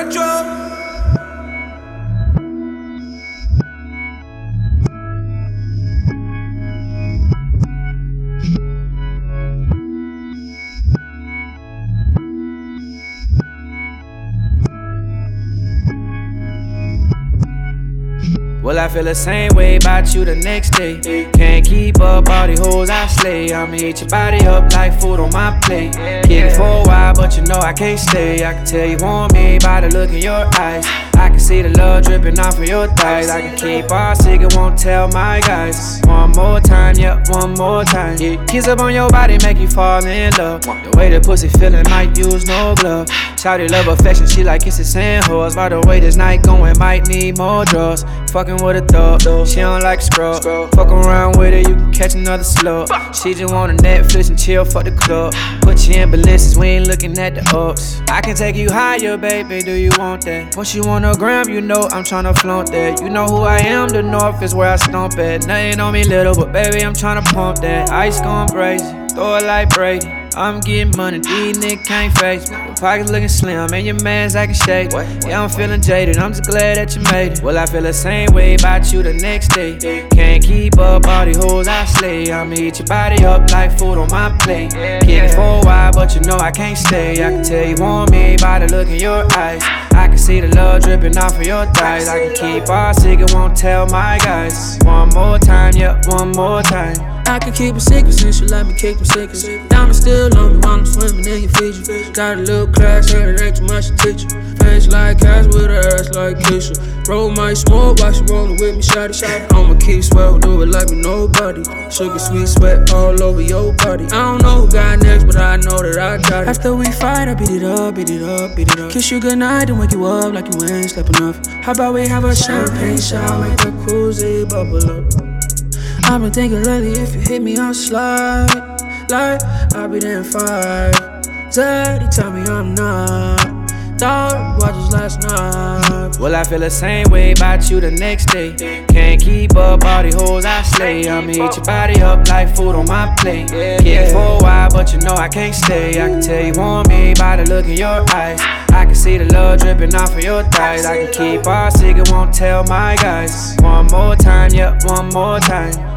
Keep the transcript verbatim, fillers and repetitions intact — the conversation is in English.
Retro. Well, I feel the same way about you the next day. Can't keep up all the hoes I slay. I'ma eat your body up like food on my plate. Kick it for a while, but you know I can't stay. I can tell you want me by the look in your eyes. I can see the love dripping off of your thighs. I can keep our secret, won't tell my guys. One more time, yeah, one more time. Kiss up on your body, make you fall in love. The way the pussy feeling might use no glove. Shawty love affection, she like kisses and hugs. By the way this night going, might need more drugs. Fucking with a thug, she don't like a scrub. Fuck around with her, you can catch another slug. She just want a Netflix and chill, fuck the club. Put you in ballistics, we ain't looking at the ups. I can take you higher, baby, do you want that? Once you on a gram, you know I'm tryna flaunt that. You know who I am, the north is where I stomp at. Nothing on me little, but baby, I'm tryna pump that. Ice gone crazy, throw it like Brady. I'm getting money, these niggas can't face me. Your pockets looking slim, and your man's acting shady. Yeah, I'm feeling jaded, I'm just glad that you made it. Well, I feel the same way about you the next day. Can't keep up all the hoes I slay. I'ma eat your body up like food on my plate. Kick it for a while, but you know I can't stay. I can tell you want me by the look in your eyes. I can see the love dripping off of your thighs. I can keep our secret, won't tell my guys. One more time, yeah, one more time. I can keep a secret since you let me kick them secrets. Diamonds still on me while I'm swimming in your Fiji. Got a little crash, heard it ain't too much to teach you. Face like cash with her ass like Keisha. Roll my smoke while she rollin' with me, shawty. I'ma keep sweat, do it like me nobody. Sugar sweet sweat all over your body. I don't know who got next, but I know that I got it. After we fight, I beat it up, beat it up, beat it up. Kiss you goodnight and wake you up like you ain't slept enough. How about we have a champagne shot, make the cruisy bubble up. I've been thinking lately if you hit me on slide, like I'll be there in five. Zaddy tell me I'm not. Thought watches last night. Well, I feel the same way about you the next day. Can't keep up all the hoes I slay. I'ma eat your body up like food on my plate. Kick it for a while, but you know I can't stay. I can tell you want me by the look in your eyes. I can see the love dripping off of your thighs. I can keep our secret, won't tell my guys. One more time, yeah, one more time.